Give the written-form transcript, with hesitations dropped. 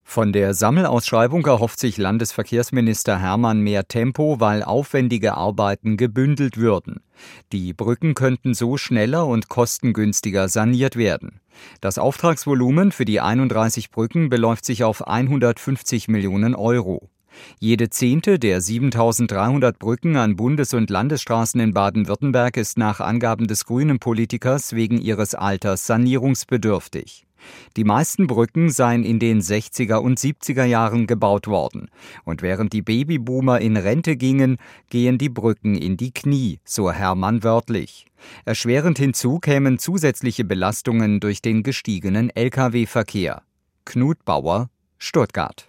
Von der Sammelausschreibung erhofft sich Landesverkehrsminister Hermann mehr Tempo, weil aufwendige Arbeiten gebündelt würden. Die Brücken könnten so schneller und kostengünstiger saniert werden. Das Auftragsvolumen für die 31 Brücken beläuft sich auf 150 Millionen Euro. Jede 10. der 7.300 Brücken an Bundes- und Landesstraßen in Baden-Württemberg ist nach Angaben des Grünen-Politikers wegen ihres Alters sanierungsbedürftig. Die meisten Brücken seien in den 60er und 70er Jahren gebaut worden. Und während die Babyboomer in Rente gingen, gehen die Brücken in die Knie, so Hermann wörtlich. Erschwerend hinzu kämen zusätzliche Belastungen durch den gestiegenen Lkw-Verkehr. Knut Bauer, Stuttgart.